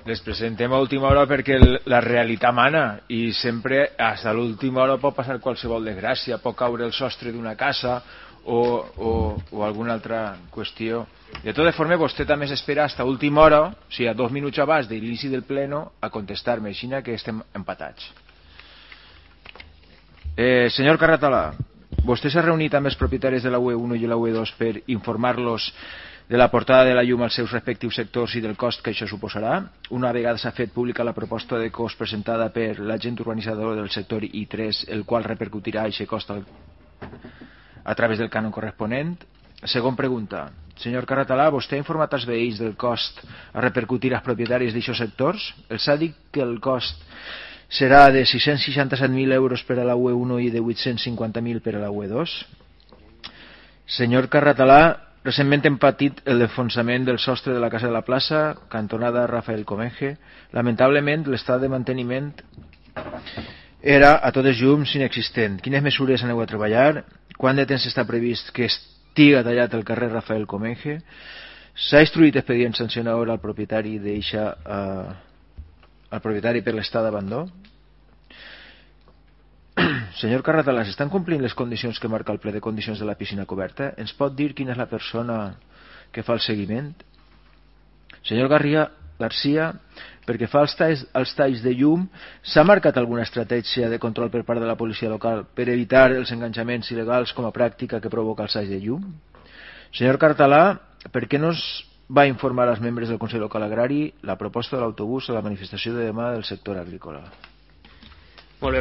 Les presentem a última hora perquè la realitat mana i sempre, fins a l'última hora, pot passar qualsevol desgràcia, pot caure el sostre d'una casa o alguna altra qüestió. De totes formes, vostè també s'espera fins a última hora, o sigui, a 2 minuts abans de l'inici del pleno, a contestar-me, així que estem empatats. Senyor Carratalà, vostè s'ha reunit amb els propietaris de la UE1 i la UE2 per informar-los de la portada de la llum als seus respectius sectors i del cost que això suposarà? Una vegada s'ha fet pública la proposta de cost presentada per l'agent urbanitzador del sector I3, el qual repercutirà aquest cost a través del cànon corresponent? Segon pregunta. Senyor Carratalà, vostè ha informat als veïns del cost a repercutir als propietaris d'aixòs sectors? Els ha dit que el cost serà de 667.000 euros per a la UE1 i de 850.000 per a la UE2? Senyor Carratalà, recentment hem patit l'enfonsament del sostre de la Casa de la Plaça, cantonada Rafael Comenge. Lamentablement, l'estat de manteniment era a totes llums inexistent. Quines mesures aneu a treballar? Quant de temps està previst que estiga tallat el carrer Rafael Comenge? S'ha instruït expedient sancionador al propietari per l'estat d'abandó? Senyor Carratalà, s'estan complint les condicions que marca el ple de condicions de la piscina coberta? Ens pot dir quina és la persona que fa el seguiment? Senyor Garcia, perquè fa als talls de llum, s'ha marcat alguna estratègia de control per part de la policia local per evitar els enganxaments il·legals com a pràctica que provoca els talls de llum? Senyor Carratalà, per què no es va informar als membres del Consell Local Agrari la proposta de l'autobús a la manifestació de demà del sector agrícola?